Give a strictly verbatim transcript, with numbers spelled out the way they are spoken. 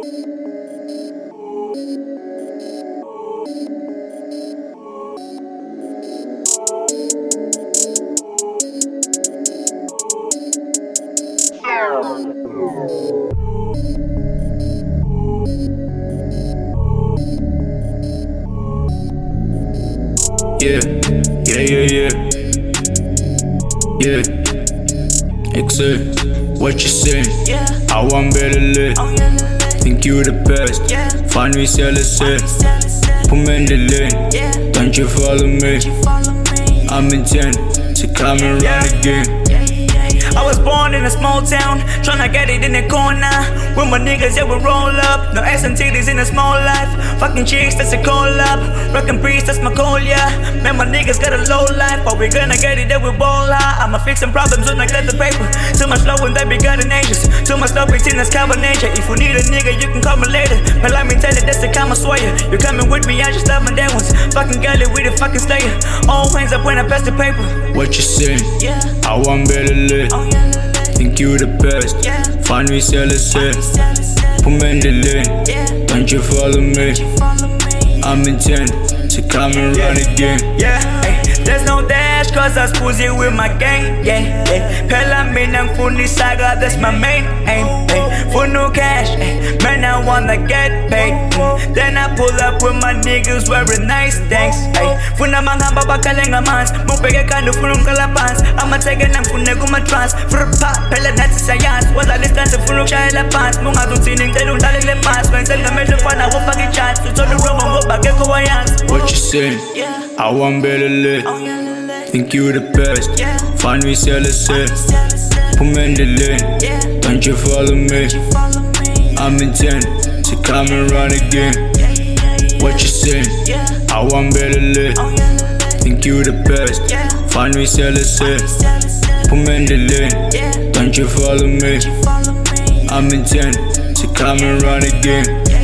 Yeah, yeah, yeah, yeah, yeah. Excel, what you saying? Yeah. I want better live. Oh yeah, la, la. Think you the best. Yeah. Find me, sell it, Find me, set. sell it, sell. Put me in the lane. Yeah. Don't you follow me? You follow me. I'm intent to come and Yeah. run again. Yeah, yeah, yeah. I was born in a small town, tryna get it in the corner. With my niggas, yeah, we roll up. No ass and titties in a small life. Fucking chicks, that's a call up. Rockin' breeze, that's my call, yeah. Man, my niggas got a low life, but we gonna get it, that we ball out. I'ma fix some problems when I got the paper. Too much love when they be got in ages. Too much love between us, cover nature. If you need a nigga, you can call me later. But let me tell you, that's the kind of swear. You coming with me, I just love my day ones. Fucking got it with a fucking slayer. All hands up when I pass the paper. What you saying? Yeah. I want better live. Oh yeah, la, la. Think you the best. Yeah. Find me, sell it, set. Sell it, sell. Put me in the lane. Yeah. Don't you follow me? You follow me. I'm intent to come and run again. Yeah, ay, there's no dash cause I was here with my gang. Yeah, yeah. Pela minang funny saga, that's my main aim. Ay, for no cash, ay, man, I wanna get paid. Mm. Then I pull up with my niggas wearing nice things. Ay, funa mga babakalenga mans, mupege kando funung kalapans. I'ma take it and fune kuma trans. Fruit pop, pela nati science. Was I listen to funung shayla pants? Munga dun sining telung dalig le pants. When sell the measure fana, wo fucking chance. So the room, wo bagay ko wayans. What you saying? Yeah. I want better live. Oh yeah, la, la. Think you the best. Yeah. Find me, sell it, set. Sell it, sell. Put me in the lane. Yeah. Don't you follow me? You follow me. I'm intent to come and run again. Yeah, yeah, yeah. What you saying? Yeah. I want better live. Oh yeah, la, la. Think you the best. Yeah. Find me, sell it, set. Sell it, sell. Put me in the lane. Yeah. Don't you follow me? You follow me. I'm intent to come and run again.